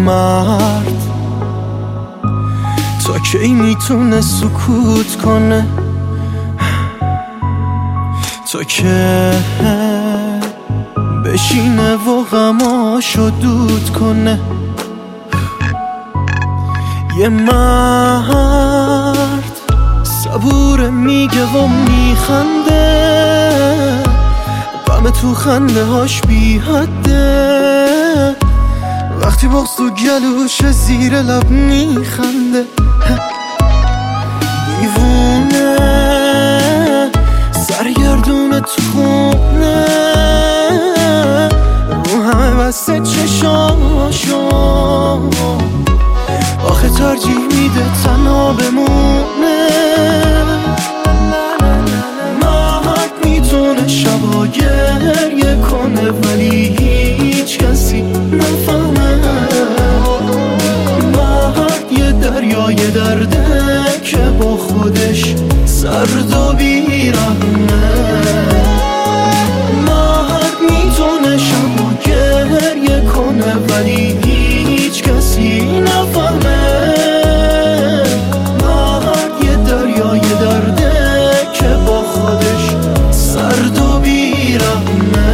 مرد تا کی میتونه سکوت کنه، تا که بشینه و غماشو دود کنه. یه مرد صبور میگه و میخنده، غم تو خنده هاش بی حده، وقتی بغض تو گلوش زیر لب میخنده. دیوونه سرگردونه تو خونه، رو همه بسته چشاشو، آخه ترجیح میده تنها بمونه. مرد میتونه شبا گریه کنه ولی هیچ کسی نفهمه. مرد یه دریای درده که با خودش سرد و بیرحمه. مرد میتونه شبا گریه کنه ولی هیچ کسی نفهمه. مرد یه دریای درده که با خودش سرد و بیرحمه.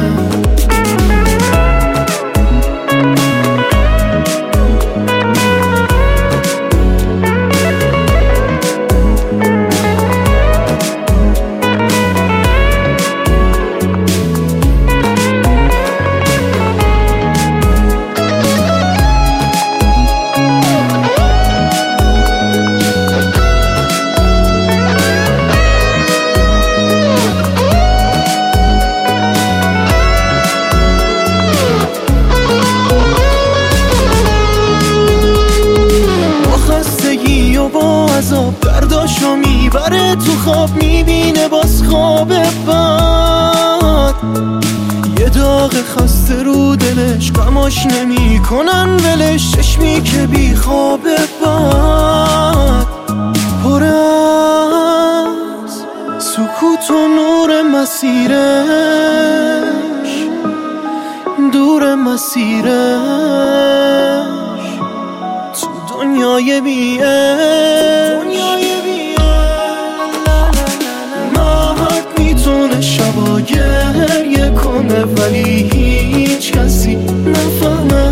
با عذاب درداشو میبره تو خواب، میبینه باز خواب بد. یه داغ خسته رو دلش، غماش نمی کنن ولش، چشمی که بی خواب بد. پر از سکوت و نور مسیرش، دور مسیرش تو دنیای بی‌عشق. مرد میتونه شبا گریه کنه ولی هیچ کسی نفهمه.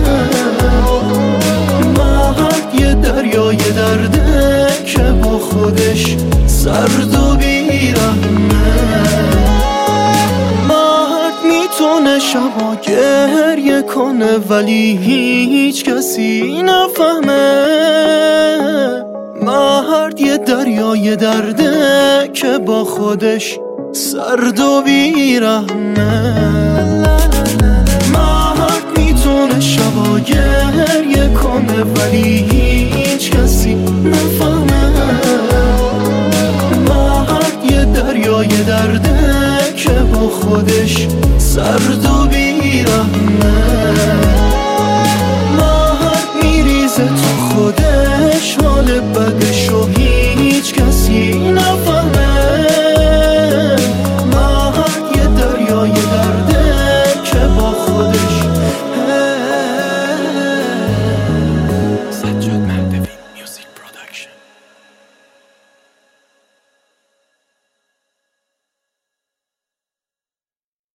مرد یه دریای درده که با خودش سرد و بیرحمه. میتونه شبا گریه کنه ولی هیچ کسی نفهمه. مرد یه دریای درده که با خودش سرد و بیرحمه. مرد میتونه شبا گریه کنه ولی